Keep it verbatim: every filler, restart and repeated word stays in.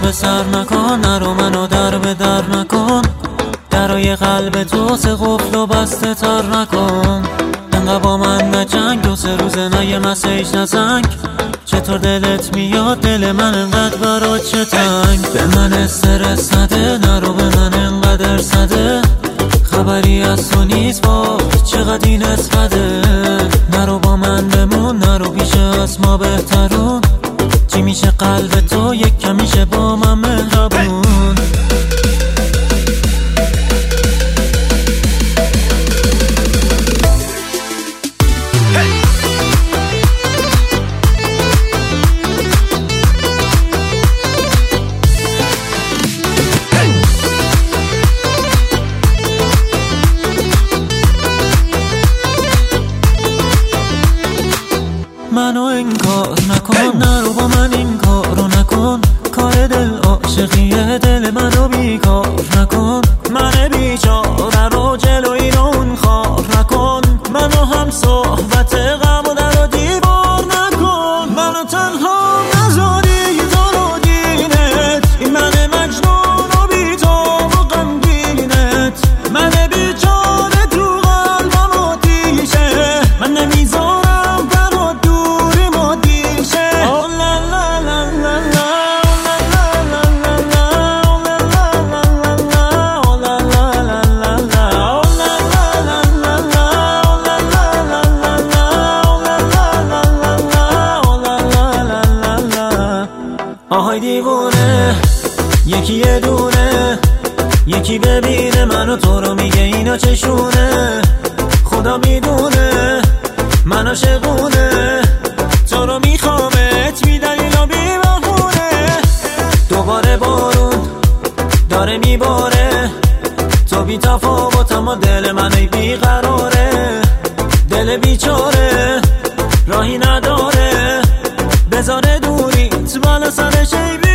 به سر نکن، نرو منو در به در نکن، درای قلب تو سه قفل و بسته تر نکن. انقدر با من نجنگ، دو سه روزه نه یه مسیج نزنگ. چطور دلت میاد دل من انقدر برات چه تنگ؟ به من استرس نده، نرو به من انقدر سده، خبری از تو نیست با چقدر این اسفده. نرو با من بمون، نرو پیش از ما بهترون، چی میشه قلب تو یک کمیشه با من مهربون. منو انکار نکن، نرو با من این کارو نکن، کار دل عاشقیه، دل منو بیکار نکن. من بیچاره رو جلوی اون خار نکن، منو هم صحبت غم و در و دیوار نکن. منو تنها نذاری تو رو دینت، این من مجنون و بیتاب و غمگینت. من بیچاره تو قلبم آتیشه، من نمیذارم آهای دیوونه، یکی یه دونه، یکی ببینه منو تو رو میگه اینا چشونه. خدا میدونه من عاشقونه، تو رو میخوامت بی دلیل و بی بهونه. دوباره بارون داره میباره، تو بی تفاوت اما دل من ای بیقراره. دل بیچاره راهی نداره، بذاره دوریت بالا سرش ای